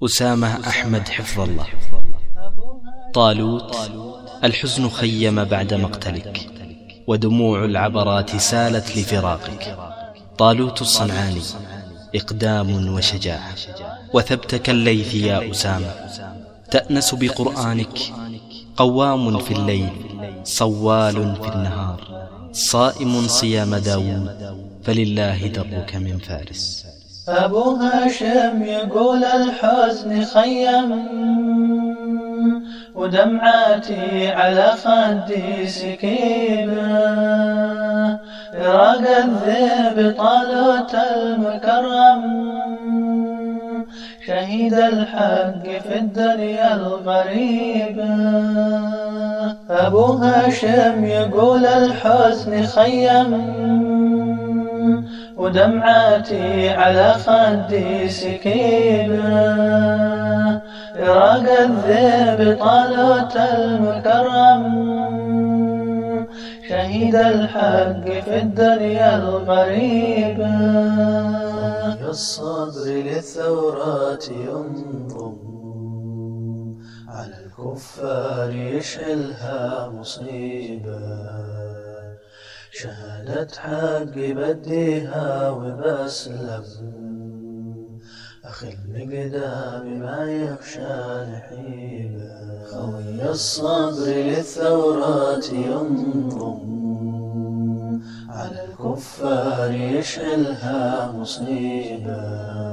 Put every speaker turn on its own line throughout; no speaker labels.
أسامة أحمد حفظ الله. طالوت: الحزن خيم بعد مقتلك، ودموع العبرات سالت لفراقك. طالوت الصنعاني: إقدام وشجاعة، وثبتك الليث يا أسامة، تأنس بقرآنك، قوام في الليل، صوال في النهار، صائم صيام داود، فلله درك من فارس.
أبو هاشم يقول الحزن خيم، ودمعاتي على خدي سكيبة، فراق الذئب طالوت المكرم، شهيد الحق في الدنيا الغريبة. أبو هاشم يقول الحزن خيم، ودمعاتي على خدي سكيبة، فراق الذئب طالوت المكرم، شهيد الحق في الدنيا الغريبة. الصبر للثورات ينظم، على الكفار يشعلها مصيبة، شهادة حق بديها وبسلم، أخي المقدام ما يخشى نحيبة. خوي الصبر للثورات ينظم، على الكفار يشعلها مصيبة،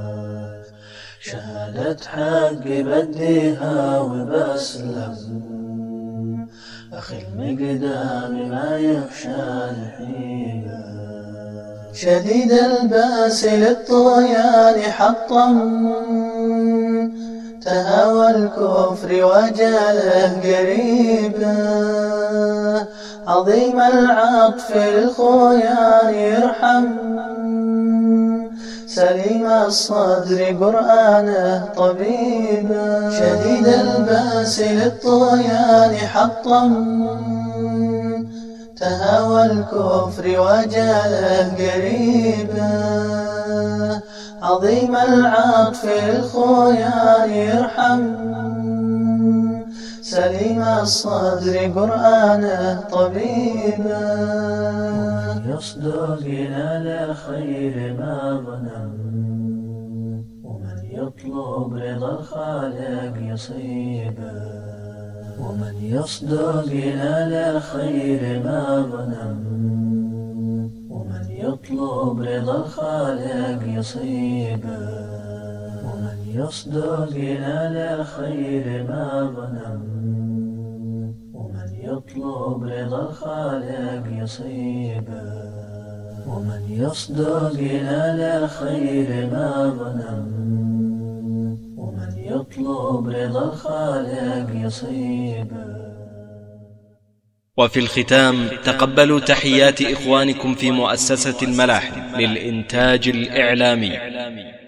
شهادة حق بديها وبسلم، أخي المقدام ما يخشى نحيبة. شديد الباس للطغيان حطم، تهاوى الكفر وجاله قريبا، عظيم العطف للخويان يرحم، سليم الصدر قرآنه طبيبا. شديد الباس للطغيان حطم، تهاوى الكفر وجاله قريبا، عظيم العطف للخويان يرحم، سليم الصدر قرآنه طبيبا. يصدق إلى خير ما ظنم، ومن يطلب رضا الخالق يصيبه، ومن يصدق إلى خير ما ظنم، ومن يطلب رضا الخالق يصيبه، ومن يصدق إلى خير ما ظنم، ومن يطلب رضا الخالق يصيبه، ومن يصدق إلى خير ما ظنم، ومن يطلب رضا الخالق يصيبه.
وفي الختام تقبلوا تحيات إخوانكم في مؤسسة الملاحم للإنتاج الإعلامي.